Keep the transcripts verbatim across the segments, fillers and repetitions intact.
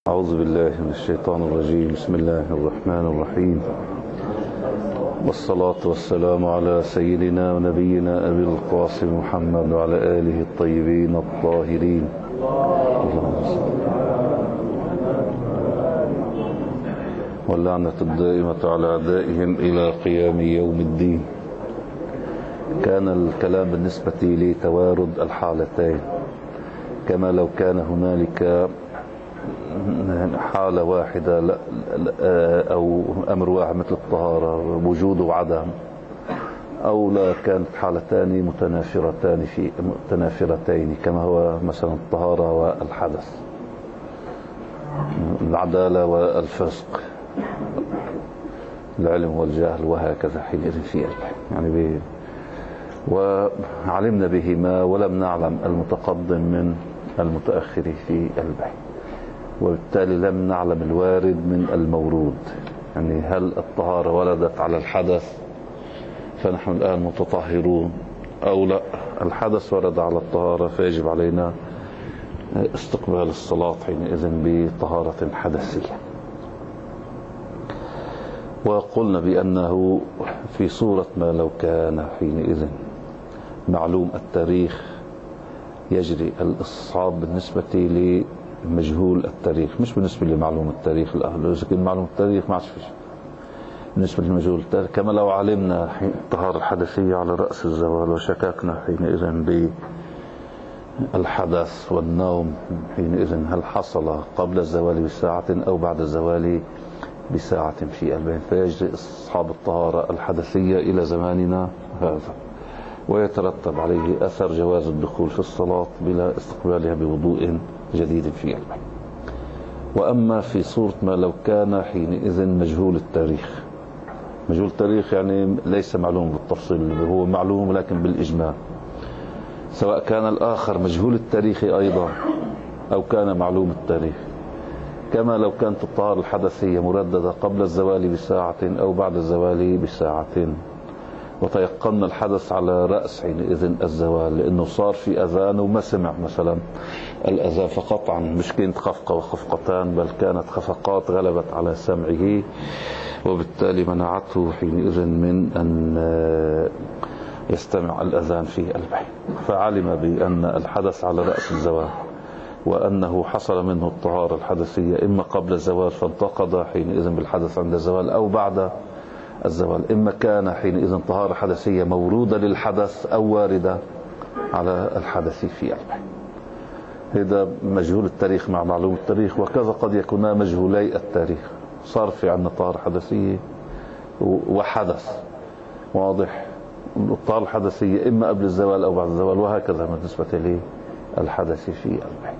أعوذ بالله من الشيطان الرجيم. بسم الله الرحمن الرحيم، والصلاة والسلام على سيدنا ونبينا أبي القاسم محمد وعلى آله الطيبين الطاهرين. واللعنة الدائمة على أعدائهم إلى قيام يوم الدين. كان الكلام بالنسبة لتوارد الحالتين، كما لو كان هنالك حالة واحدة أو أمر واحد مثل الطهارة وجود وعدم، أو لا كانت حالتان متنافرتان في متنافرتين كما هو مثلا الطهارة والحدث، العدالة والفسق، العلم والجهل، وهكذا حينئذ في البحث يعني به. وعلمنا بهما ولم نعلم المتقدم من المتأخر في البحث، وبالتالي لم نعلم الوارد من المورود. يعني هل الطهارة ولدت على الحدث فنحن الآن متطهرون، أو لا الحدث ورد على الطهارة فيجب علينا استقبال الصلاة حينئذ بطهارة حدثية. وقلنا بأنه في صورة ما لو كان حينئذ معلوم التاريخ يجري الاستصحاب بالنسبة لمجهول التاريخ، مش بالنسبة لمعلوم التاريخ الأهل. إذا كان معلوم التاريخ ما عادش فيش بالنسبة لمجهول التاريخ. كما لو علمنا الطهارة الحدثية على رأس الزوال وشككنا حينئذ بالحدث والنوم، حينئذ هل حصل قبل الزوال بساعة أو بعد الزوال بساعة في البين، فيجري استصحاب الطهارة الحدثية إلى زماننا هذا، ويترتب عليه أثر جواز الدخول في الصلاة بلا استقبالها بوضوء جديد في البين. وأما في صورة ما لو كان حينئذ مجهول التاريخ، مجهول التاريخ يعني ليس معلوم بالتفصيل، هو معلوم لكن بالإجمال، سواء كان الآخر مجهول التاريخ أيضا أو كان معلوم التاريخ. كما لو كانت الطهارة الحدثية مرددة قبل الزوال بساعة أو بعد الزوال بساعة، وتيقن الحدث على رأس حينئذ الزوال، لأنه صار في أذان وما سمع مثلا الأذان، فقطعا مش كانت خفقة وخفقتان، بل كانت خفقات غلبت على سمعه، وبالتالي منعته حينئذ من أن يستمع الأذان في البحث. فعلم بأن الحدث على رأس الزوال، وأنه حصل منه الطهارة الحدثية إما قبل الزوال فانتقض حينئذ بالحدث عند الزوال، أو بعد الزوال. إما كان حينئذ طهارة حدثية مورودة للحدث أو واردة على الحدث في البحث. هذا مجهول التاريخ مع معلوم التاريخ، وكذا قد يكونا مجهولي التاريخ، صار في عندنا طهارة حدثية وحدث واضح، الطهارة الحدثية إما قبل الزوال أو بعد الزوال، وهكذا بالنسبة للحدث في البحث.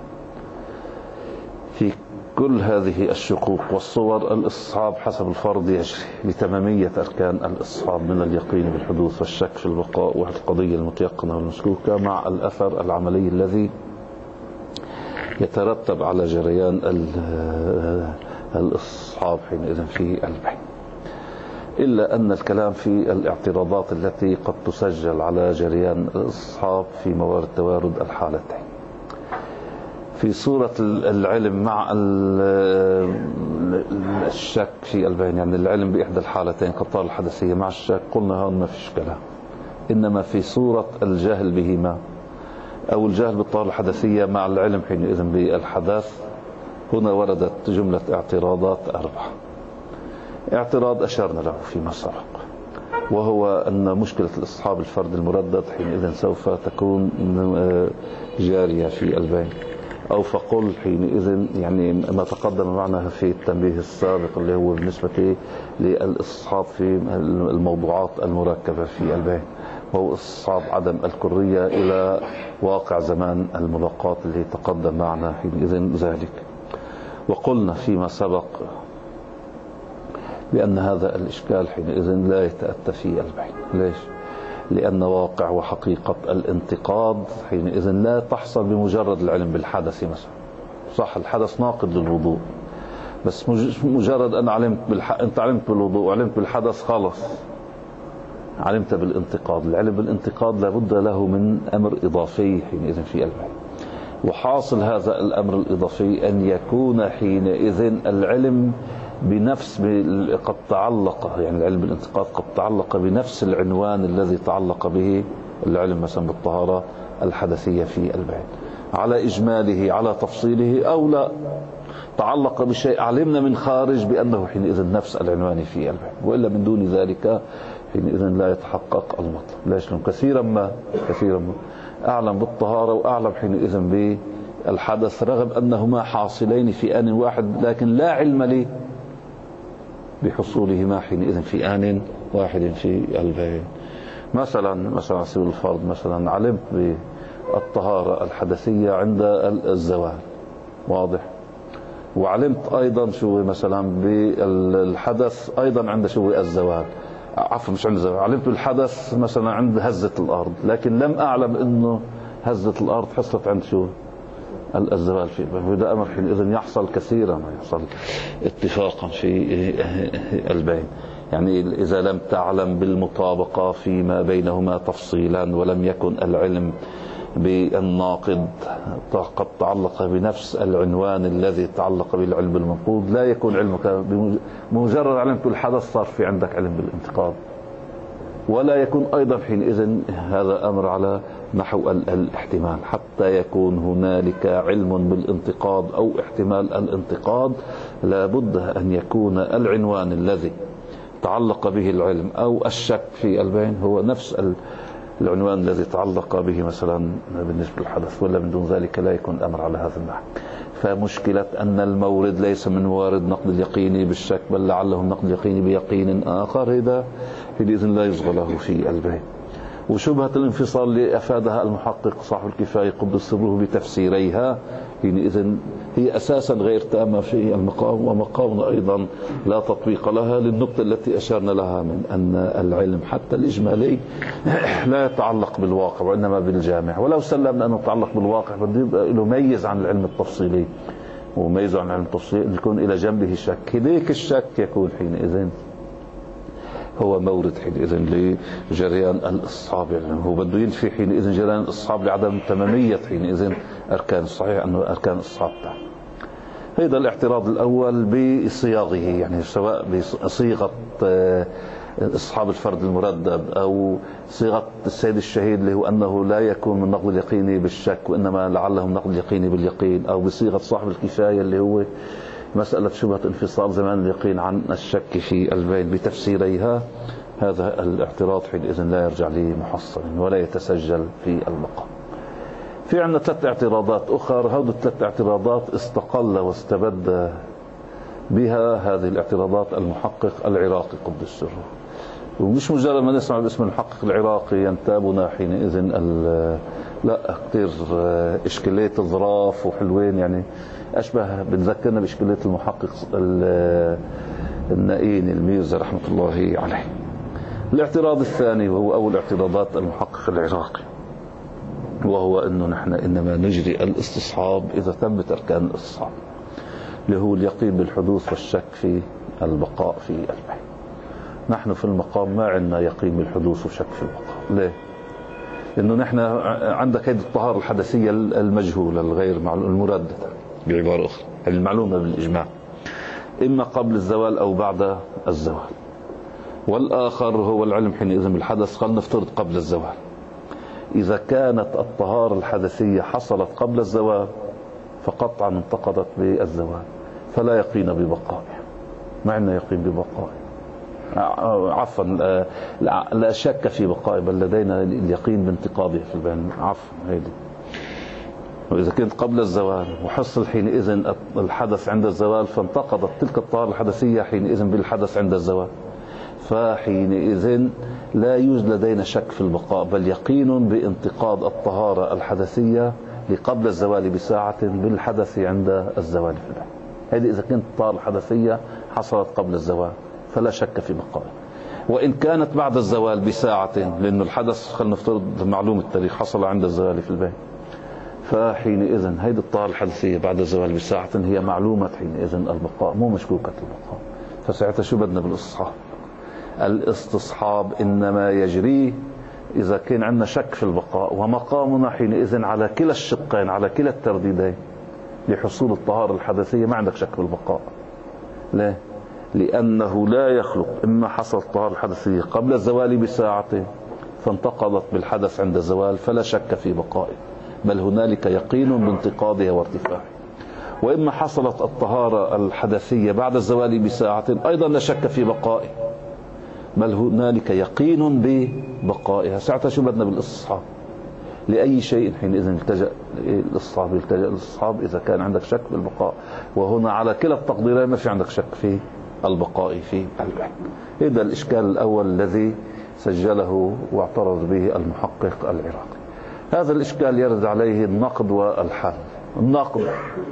في كل هذه الشقوق والصور الاستصحاب حسب الفرض يجري لتمامية أركان الاستصحاب من اليقين بالحدوث والشك في البقاء والقضية المتيقنة والمشكوكة، مع الأثر العملي الذي يترتب على جريان الاستصحاب حينئذ في البحث. إلا أن الكلام في الاعتراضات التي قد تسجل على جريان الاستصحاب في موارد توارد الحالتين. في صورة العلم مع الشك في البين، يعني العلم بإحدى الحالتين كالطهارة الحدثية مع الشك، قلنا هون ما فيش كلام. إنما في صورة الجهل بهما أو الجهل بالطهارة الحدثية مع العلم حينئذ بالحدث، هنا وردت جملة اعتراضات أربعة. اعتراض أشرنا له فيما سبق، وهو أن مشكلة الاستصحاب الفرد المردد حينئذ سوف تكون جارية في البين، أو فقل حينئذ يعني ما تقدم معنا في التنبيه السابق اللي هو بالنسبة للاستصحاب في الموضوعات المركبة في البين، وهو استصحاب عدم الكرية إلى واقع زمان الملاقات اللي تقدم معنا حينئذ ذلك. وقلنا فيما سبق بأن هذا الإشكال حينئذ لا يتأتى في البين. ليش؟ لأن واقع وحقيقة الانتقاد حينئذ لا تحصل بمجرد العلم بالحدث. مثلا صح الحدث ناقض للوضوء، بس مجرد أن علمت بالح... أنت علمت بالوضوء وعلمت بالحدث خلص علمت بالانتقاد. العلم بالانتقاد لابد له من أمر إضافي حينئذ في البين، وحاصل هذا الأمر الإضافي أن يكون حينئذ العلم بنفس قد تعلق، يعني العلم بالانتقاد قد تعلق بنفس العنوان الذي تعلق به العلم مثلا بالطهارة الحدثية في البيت، على إجماله على تفصيله، أو لا تعلق بشيء علمنا من خارج بأنه حينئذ نفس العنوان في البيت، وإلا من دون ذلك حينئذ لا يتحقق المطلب. ليش؟ لأنه كثيرا ما كثيرا ما أعلم بالطهارة وأعلم حينئذ بالحدث، رغم أنهما حاصلين في آن واحد، لكن لا علم لي بحصولهما حينئذ في آن واحد في البيت. مثلا مثلا على سبيل الفرض، مثلا علمت بالطهارة الحدثية عند الزوال، واضح، وعلمت أيضا شو مثلا بالحدث أيضا عند شو الزوال، عفوا مش عند الزوال، علمت بالحدث مثلا عند هزة الأرض، لكن لم أعلم إنه هزة الأرض حصلت عند شو الزوال في البين. وده أمر حينئذ يحصل كثيرا، ما يحصل اتفاقا في البين. يعني إذا لم تعلم بالمطابقة فيما بينهما تفصيلا، ولم يكن العلم بالناقض قد تعلق بنفس العنوان الذي تعلق بالعلم المنقوض، لا يكون علمك بمجرد علمت الحدث صار في عندك علم بالانتقاد، ولا يكون أيضا حينئذ هذا أمر على نحو الاحتمال. حتى يكون هنالك علم بالانتقاد أو احتمال الانتقاد، لابد أن يكون العنوان الذي تعلق به العلم أو الشك في البين هو نفس العنوان الذي تعلق به مثلا بالنسبة للحدث، ولا من دون ذلك لا يكون الأمر على هذا النحو. فمشكلة أن المورد ليس من موارد نقد اليقيني بالشك، بل لعله النقد اليقيني بيقين آخر، هذا حينئذ لا يصغى له في البين. وشبهة الانفصال اللي أفادها المحقق صاحب الكفاية قدس سره بتفسيريها، حينئذ هي أساسا غير تامة في المقام، ومقامنا أيضا لا تطبيق لها، للنقطة التي أشرنا لها من أن العلم حتى الإجمالي لا يتعلق بالواقع وإنما بالجامع. ولو سلمنا أنه يتعلق بالواقع بده يميز عن العلم التفصيلي، وميز عن العلم التفصيلي يكون إلى جنبه شك، هذيك الشك يكون حينئذ هو مورد حينئذ لجريان الاستصحاب. يعني هو بده ينفي حينئذ جريان الاستصحاب لعدم تمامية حينئذ أركان الصحيح، أنه أركان الاستصحاب تاع. هذا الاعتراض الأول بصياغه، يعني سواء بصيغة استصحاب الفرد المردد أو صيغة السيد الشهيد اللي هو أنه لا يكون من نقد اليقيني بالشك وإنما لعله من نقد اليقيني باليقين، أو بصيغة صاحب الكفاية اللي هو مسألة شبهة انفصال زمان اليقين عن الشك في البين بتفسيريها. هذا الاعتراض حينئذ لا يرجع لمحصل ولا يتسجل في المقام. في عندنا ثلاث اعتراضات أخرى، هذه الثلاث اعتراضات استقل واستبد بها هذه الاعتراضات المحقق العراقي قدس سره. ومش مجرد ما نسمع باسم المحقق العراقي ينتابنا حينئذ لا كثير إشكالية الظراف وحلوين، يعني أشبه بنذكرنا بإشكالية المحقق النائين الميرزا رحمة الله عليه. الاعتراض الثاني وهو أول اعتراضات المحقق العراقي، وهو أنه نحن إنما نجري الاستصحاب إذا تمت أركان الاستصحاب، اللي هو اليقين بالحدوث والشك في البقاء في البين. نحن في المقام ما عندنا يقين بالحدوث وشك في البقاء. ليه؟ لأنه نحن عندك هذه الطهارة الحدثية المجهولة الغير المرددة، بعبارة أخرى المعلومة بالإجماع، إما قبل الزوال أو بعد الزوال. والآخر هو العلم حينئذ بالحدث، خلينا نفترض قبل الزوال. إذا كانت الطهارة الحدثية حصلت قبل الزوال فقطعا انتقضت بالزوال، فلا يقين ببقائه، ما عندنا يقين ببقائه، عفوا لا شك في بقائه، بل لدينا اليقين بانتقاضه في البين، عفوا هيدي. وإذا كنت قبل الزوال وحصل حينئذ الحدث عند الزوال فانتقضت تلك الطهارة الحدثية حينئذ بالحدث عند الزوال، فحينئذ لا يوجد لدينا شك في البقاء، بل يقين بانتقاض الطهارة الحدثية لقبل الزوال بساعة بالحدث عند الزوال في البين. هذه إذا كانت الطهارة الحدثية حصلت قبل الزوال فلا شك في بقائه. وإن كانت بعد الزوال بساعة، لأن الحدث خلينا نفترض معلوم التاريخ حصل عند الزوال في البين، فحينئذ هذه الطهارة الحدثية بعد الزوال بساعة هي معلومة حينئذ البقاء، مو مشكوكة البقاء. فساعتها شو بدنا بالاستصحاب؟ الاستصحاب إنما يجري إذا كان عندنا شك في البقاء ومقامنا حينئذ على كلا الشقين على كلا الترديدين لحصول الطهارة الحدثية، ما عندك شك في البقاء. ليه؟ لأنه لا يخلق إما حصل الطهارة الحدثية قبل الزوال بساعة فانتقضت بالحدث عند الزوال فلا شك في بقائه، بل هنالك يقين بانتقاضها وارتفاعه، وإما حصلت الطهارة الحدثية بعد الزوال بساعة أيضا لا شك في بقائه، بل هنالك يقين ببقائها. ساعتها شو بدنا بالاستصحاب؟ لأي شيء حينئذ التجأ للاستصحاب، يلتجأ للاستصحاب إذا كان عندك شك بالبقاء، وهنا على كلا التقديرين ما في عندك شك في البقاء في البحث. هذا الإشكال الأول الذي سجله واعترض به المحقق العراقي. هذا الإشكال يرد عليه النقد والحل. النقد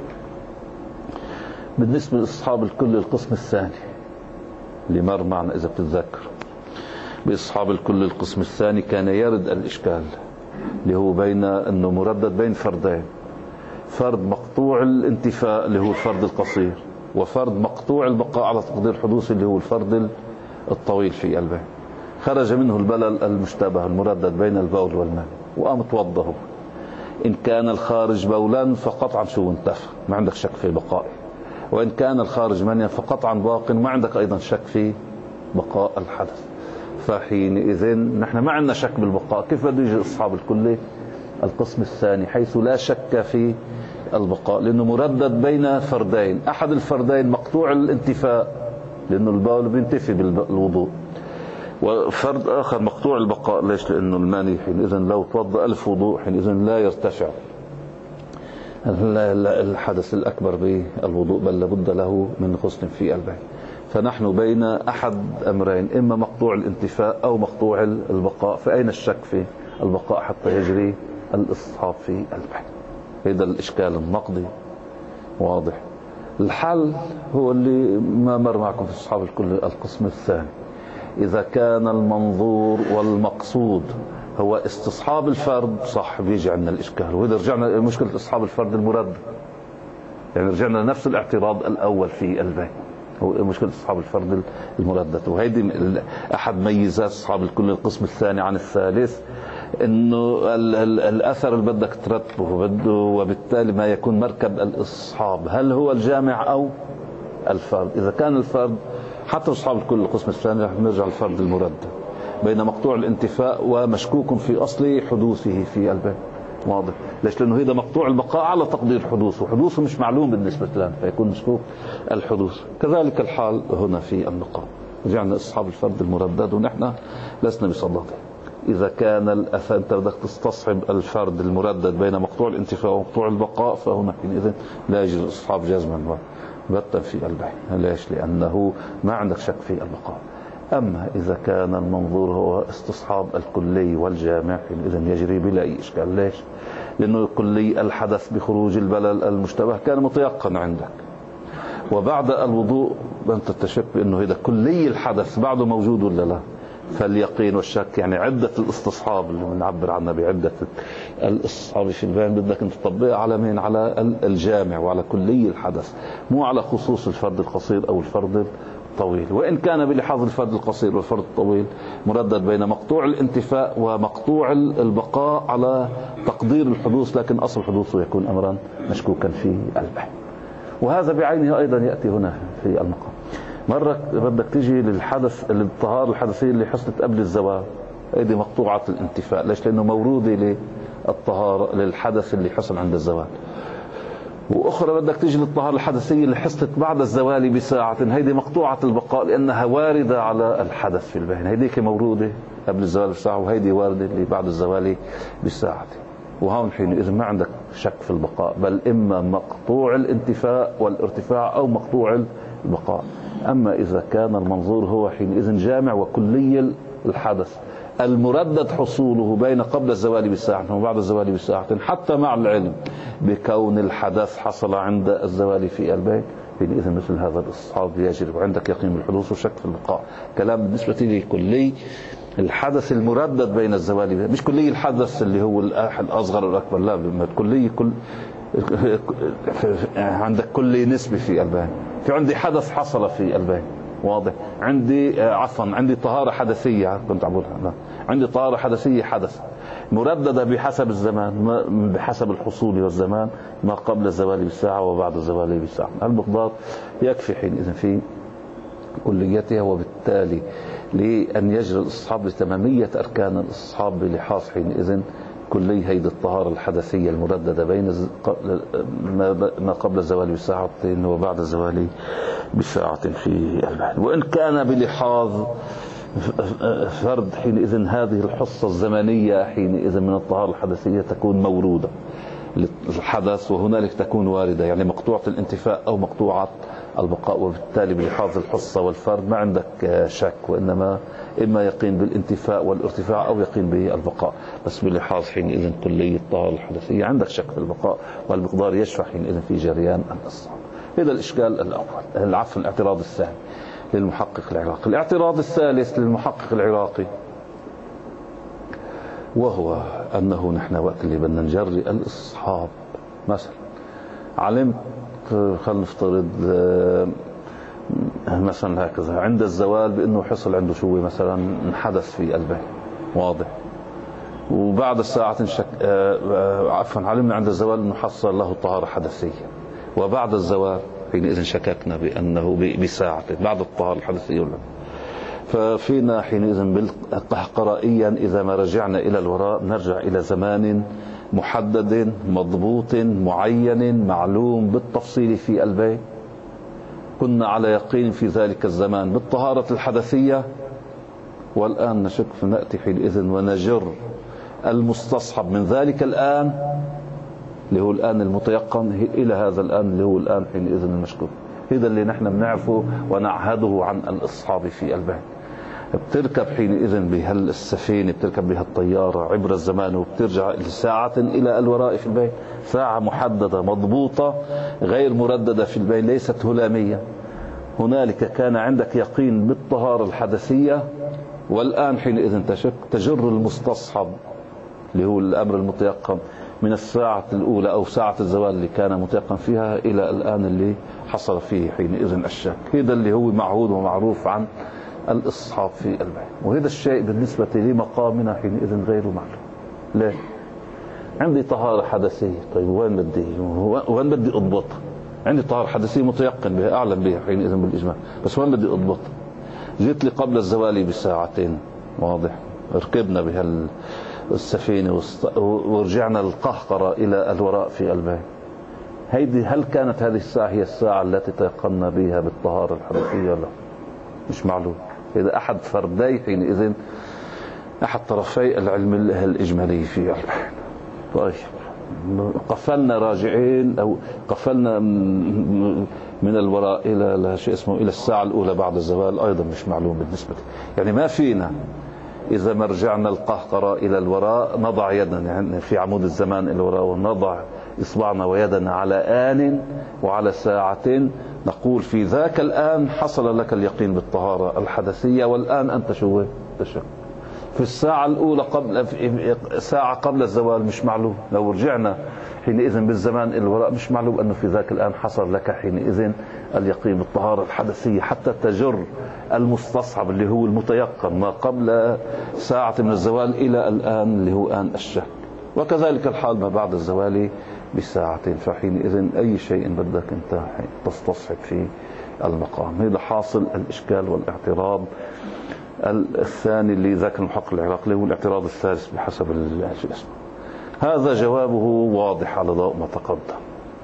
بالنسبة لأصحاب الكل القسم الثاني اللي مر معنا إذا بتتذكر، بأصحاب الكل القسم الثاني كان يرد الإشكال اللي هو بين أنه مردد بين فردين، فرد مقطوع الانتفاء اللي هو الفرد القصير، وفرد مقطوع البقاء على تقدير حدوث اللي هو الفرد الطويل في البين. خرج منه البلل المشتبه المردد بين البول والماء، وقام توضه. إن كان الخارج بولا فقطعا شو انتفى، ما عندك شك في بقائه، وإن كان الخارج منيا فقطعا باق، ما عندك أيضا شك في بقاء الحدث. فحينئذ نحن ما عندنا شك بالبقاء. كيف بده يجي أصحاب الكلية القسم الثاني حيث لا شك في البقاء؟ لأنه مردد بين فردين، أحد الفردين مقطوع الانتفاء لأنه البول بينتفي بالوضوء، وفرد آخر مقطوع البقاء. ليش؟ لأنه الماني حينئذ لو توضأ ألف وضوء حينئذ لا يرتفع الحدث الأكبر بالوضوء، بل لابد له من غسل في البين. فنحن بين أحد أمرين، إما مقطوع الانتفاء أو مقطوع البقاء. فأين الشك في البقاء حتى يجري الاستصحاب في البين؟ هذا الإشكال النقدي واضح. الحل هو اللي ما مر معكم في استصحاب الكل القسم الثاني. إذا كان المنظور والمقصود هو استصحاب الفرد، صح، بيجي عندنا الإشكال. وإذا رجعنا لمشكلة استصحاب الفرد المردد، يعني رجعنا لنفس الاعتراض الأول في البين، هو مشكلة استصحاب الفرد المردد. وهيدي أحد ميزات استصحاب الكل القسم الثاني عن الثالث، إنه الأثر اللي بدك ترتبه بده، وبالتالي ما يكون مركب الاستصحاب هل هو الجامع أو الفرد. إذا كان الفرد حتى استصحاب الكل القسم الثاني رح نرجع للفرد المردد بين مقطوع الانتفاء ومشكوك في أصل حدوثه في البين. واضح؟ ليش؟ لأنه هذا مقطوع البقاء على تقدير حدوثه، وحدوثه مش معلوم بالنسبة لنا فيكون مشكوك الحدوث. كذلك الحال هنا في النقاط. رجعنا أصحاب الفرد المردد ونحن لسنا بصدده. إذا كان الأثر أنت بدك تستصحب الفرد المردد بين مقطوع الانتفاء ومقطوع البقاء، فهنا حينئذ لا يجوز الاستصحاب جزما بتا في البين. ليش؟ لأنه ما عندك شك في البقاء. أما إذا كان المنظور هو استصحاب الكلي والجامع حينئذ يجري بلا أي إشكال. ليش؟ لأنه الكلي الحدث بخروج البلل المشتبه كان متيقن عندك، وبعد الوضوء أنت تشك بأنه هذا كلي الحدث بعده موجود ولا لا. فاليقين والشك يعني عدة الاستصحاب اللي بنعبر عنها بعدة الاستصحاب في البين بدك انت تطبقها على مين؟ على الجامع وعلى كلي الحدث، مو على خصوص الفرد القصير أو الفرد الطويل. وإن كان بلحاظ الفرد القصير والفرد الطويل مردد بين مقطوع الانتفاء ومقطوع البقاء على تقدير الحدوث، لكن أصل حدوثه يكون أمرا مشكوكا في البين. وهذا بعينه أيضا يأتي هنا في المقام. مرة بدك تيجي للحدث الطهارة الحدثية اللي حصلت قبل الزواج، هذه مقطوعة الانتفاء. ليش؟ لأنه موروده للطهارة للحدث اللي حصل عند الزواج. وأخرى بدك تيجي للطهارة الحدثية اللي حصلت بعد الزوال بساعة، هذه مقطوعة البقاء لأنها واردة على الحدث في البين. هذيك موروده قبل الزوال بساعة، وهذه واردة اللي بعد الزوال بساعة. وهون حينئذ ما عندك شك في البقاء، بل إما مقطوع الانتفاء والارتفاع أو مقطوع البقاء. أما إذا كان المنظور هو حينئذ جامع وكلي الحدث المردد حصوله بين قبل الزوال بساعة وبعد الزوال بساعة، حتى مع العلم بكون الحدث حصل عند الزوال في البين، حينئذ مثل هذا الاستصحاب يجري وعندك يقين بالحدوث وشك في البقاء. كلام بالنسبة لي كلي الحدث المردد بين الزوال، مش كلي الحدث اللي هو الأصغر والأكبر، لا، كلي كل عندك كل نسبة في البين. في عندي حدث حصل في البين واضح. عندي عفوا عندي طهارة حدثية، كنت أقول عندي طهارة حدثية حدث مرددة بحسب الزمان، بحسب الحصول والزمان، ما قبل الزوال بساعة وبعد الزوال بساعة. المقدار يكفي حينئذ في كليتها، وبالتالي لأن يجري الاستصحاب لتمامية أركان الاستصحاب بلحاظ حينئذ كلي هيدي الطهارة الحدثية المرددة بين ما قبل الزوال بساعة وبعد الزوال بساعة في البحر. وإن كان بلحاظ فرد حينئذ هذه الحصة الزمنية حينئذ من الطهارة الحدثية تكون مورودة للحدث، وهنالك تكون واردة، يعني مقطوعة الانتفاء أو مقطوعة البقاء. وبالتالي بلحاظ الحصة والفرد ما عندك شك، وإنما إما يقين بالانتفاء والارتفاع أو يقين بالبقاء. بس بلحاظ حينئذ كلية الطهارة الحدثية عندك شك في البقاء، والمقدار يشفع حينئذ في جريان الاستصحاب. هذا الإشكال الأول، العفو الاعتراض الثاني للمحقق العراقي. الاعتراض الثالث للمحقق العراقي وهو أنه نحن وقت اللي بدنا نجري الاستصحاب، مثلا علمت خلينا نفترض مثلا هكذا عند الزوال بأنه حصل عنده شو مثلا حدث في قلبه واضح، وبعد الساعة شك... عفوا علمنا عند الزوال أنه حصل له طهارة حدثية، وبعد الزوال حينئذ شككنا بأنه بساعة بعد الطهارة الحدثية ولا. ففينا حينئذ بالقهقرائيا إذا ما رجعنا إلى الوراء نرجع إلى زمان محدد مضبوط معين معلوم بالتفصيل في قلبه، كنا على يقين في ذلك الزمان بالطهارة الحدثية، والآن نشك فنأتي حينئذ ونجر المستصحب من ذلك الآن اللي هو الآن المتيقن إلى هذا الآن اللي هو الآن حينئذ المشكوك. هذا اللي نحن بنعرفه ونعهده عن الأصحاب في قلبه. بتركب حينئذ بهالسفينة، بتركب بهالطيارة عبر الزمان، وبترجع لساعة إلى الوراء في البين، ساعة محددة مضبوطة غير مرددة في البين، ليست هلامية. هنالك كان عندك يقين بالطهارة الحدثية، والآن حينئذ تشك تجر المستصحب اللي هو الأمر المتيقن من الساعة الأولى أو ساعة الزوال اللي كان متيقن فيها إلى الآن اللي حصل فيه حينئذ الشك. هذا اللي هو معهود ومعروف عن الاستصحاب في البين، وهذا الشيء بالنسبة لمقامنا حينئذ غير معلوم. ليه؟ عندي طهارة حدثية، طيب وين بدي وين بدي أضبطها؟ عندي طهارة حدثية متيقن بها أعلم بها حينئذ بالإجماع، بس وين بدي أضبطها؟ جيت لي قبل الزوال بساعتين واضح، ركبنا بها السفينة ورجعنا القهقرة إلى الوراء في البين. هيدي هل كانت هذه الساعة هي الساعة التي تيقنا بها بالطهارة الحدثية؟ لا، مش معلوم. إذا أحد فردي حينئذ أحد طرفي العلم الإجمالي في البين. طيب قفلنا راجعين أو قفلنا من الوراء إلى شيء اسمه إلى الساعة الأولى بعد الزوال، أيضا مش معلوم بالنسبة لي. يعني ما فينا إذا ما رجعنا القهقرة إلى الوراء نضع يدنا يعني في عمود الزمان إلى الوراء، ونضع إصبعنا ويدنا على آن وعلى ساعة، نقول في ذاك الآن حصل لك اليقين بالطهارة الحدثية، والآن أنت شو تشك في الساعة الأولى قبل ساعة قبل الزوال مش معلوم. لو رجعنا حينئذ بالزمان إلى الوراء مش معلوم أنه في ذاك الآن حصل لك حينئذ اليقين بالطهارة الحدثية، حتى تجر المستصحب اللي هو المتيقن ما قبل ساعة من الزوال إلى الآن اللي هو آن الشك. وكذلك الحال ما بعد الزوال بساعة، فحينئذ أي شيء بدك أنت تستصحب في المقام. هذا حاصل الإشكال والاعتراض الثاني اللي ذاك المحقق العراقي هو الاعتراض الثالث بحسب الاسم. هذا جوابه واضح على ضوء ما تقدم،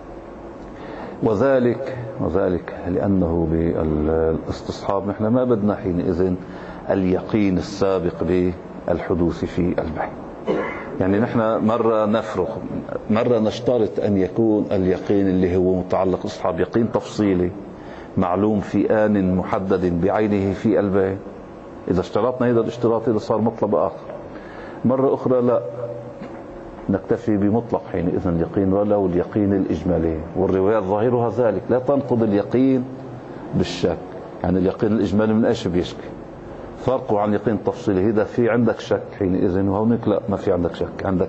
وذلك وذلك لأنه بالاستصحاب نحن ما بدنا حينئذ اليقين السابق بالحدوث في البين. يعني نحن مرة نفرق، مرة نشترط أن يكون اليقين اللي هو متعلق بالاستصحاب يقين تفصيلي معلوم في آن محدد بعينه في البين. إذا اشترطنا هذا الاشتراط إذا صار مطلب آخر. مرة أخرى لا، نكتفي بمطلق حينئذ اليقين ولو اليقين الإجمالي، والروايات ظاهرها ذلك لا تنقض اليقين بالشك. يعني اليقين الإجمالي من إيش بيشكي؟ فرقه عن اليقين التفصيلي. إذا في عندك شك حينئذ، وهونيك لا، ما في عندك شك، عندك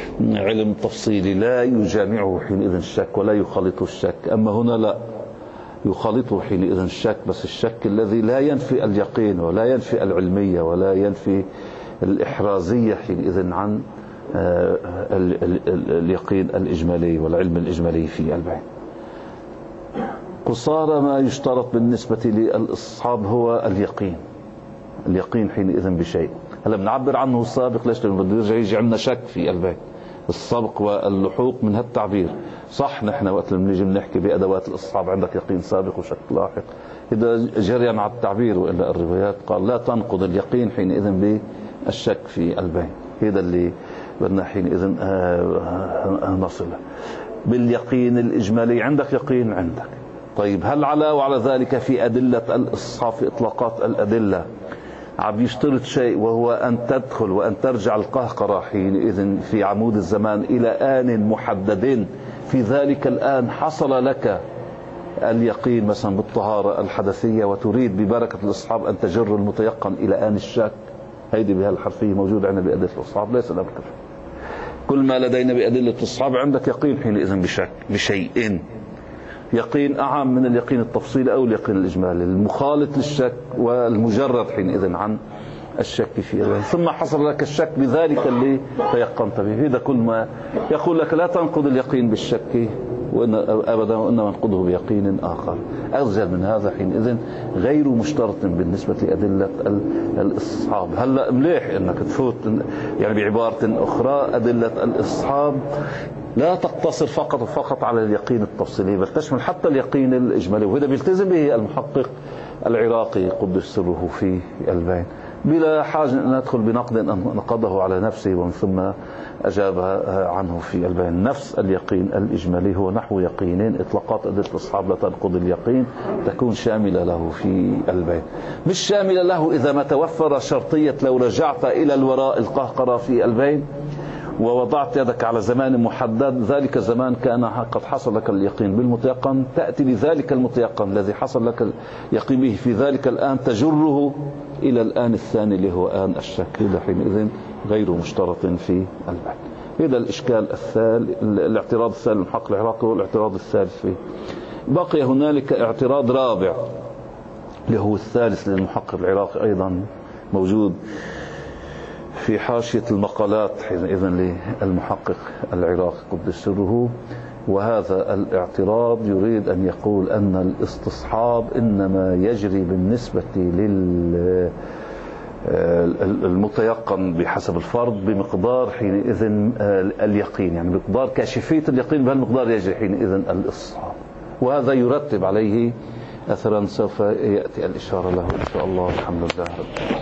علم تفصيلي لا يجامعه حينئذ الشك ولا يخالطه الشك. أما هنا لا، يخالطه حينئذ الشك، بس الشك الذي لا ينفي اليقين ولا ينفي العلمية ولا ينفي الإحرازية حينئذ عن اليقين الإجمالي والعلم الإجمالي في البين. قصارى ما يشترط بالنسبة للأصحاب هو اليقين، اليقين حينئذ بشيء. هلا بنعبر عنه السابق ليش؟ لأنه بده يرجع يجي عندنا شك في البين. السبق واللحوق من هالتعبير صح. نحن وقت اللي بنيجي بنحكي بأدوات الأصحاب عندك يقين سابق وشك لاحق، إذا جريا على التعبير، وإلا الروايات قال لا تنقض اليقين حينئذ بالشك في البين. هذا اللي بدنا حينئذ نصله باليقين الإجمالي. عندك يقين عندك، طيب هل على وعلى ذلك في أدلة الأصحاب في إطلاقات الأدلة عم يشترط شيء، وهو أن تدخل وأن ترجع القهقرة حينئذ في عمود الزمان إلى آن محدد، في ذلك الآن حصل لك اليقين مثلا بالطهارة الحدثية، وتريد ببركة الأصحاب أن تجر المتيقن إلى آن الشك. هيدي بهالحرفية موجود عندنا بأدلة الأصحاب، ليس الأمر كذلك. كل ما لدينا بأدلة الأصحاب عندك يقين حينئذ بشك بشيء، يقين أعم من اليقين التفصيلي أو اليقين الإجمالي المخالط للشك والمجرد حينئذ عن الشك فيه. ثم حصل لك الشك بذلك اللي تيقنت به. هذا كل ما يقول لك لا تنقض اليقين بالشك وإن أبدا، وإنما ننقضه بيقين آخر أرجل من هذا حينئذ غير مشترط بالنسبة لأدلة الأصحاب. هلا مليح إنك تفوت يعني بعبارة أخرى أدلة الأصحاب لا تقتصر فقط وفقط على اليقين التفصيلي، بل تشمل حتى اليقين الإجمالي، وهذا بيلتزم به المحقق العراقي قدس سره في البين، بلا حاجة أن ندخل بنقد نقضه على نفسه ومن ثم أجاب عنه في البين. نفس اليقين الإجمالي هو نحو يقينين. إطلاقات أدلة الأصحاب لا تنقض اليقين، تكون شاملة له في البين. مش شاملة له إذا ما توفر شرطية لو رجعت إلى الوراء القهقرة في البين ووضعت يدك على زمان محدد، ذلك الزمان كان قد حصل لك اليقين بالمتيقن، تأتي لذلك المتيقن الذي حصل لك اليقين به في ذلك الآن تجره إلى الآن الثاني اللي هو آن الشك. إذا حينئذ غير مشترط في البين. هذا الإشكال الثالث، الاعتراض الثالث المحقق العراقي هو الاعتراض الثالث فيه. بقي هنالك اعتراض رابع اللي هو الثالث للمحقق العراقي أيضا موجود في حاشية المقالات حينئذ للمحقق العراقي قدس سره. وهذا الاعتراض يريد أن يقول أن الاستصحاب إنما يجري بالنسبة للمتيقن بحسب الفرض بمقدار حينئذ اليقين، يعني بمقدار كاشفية اليقين، بهالمقدار يجري حينئذ الاستصحاب. وهذا يرتب عليه أثرا سوف يأتي الإشارة له إن شاء الله. الحمد لله رب العالمين.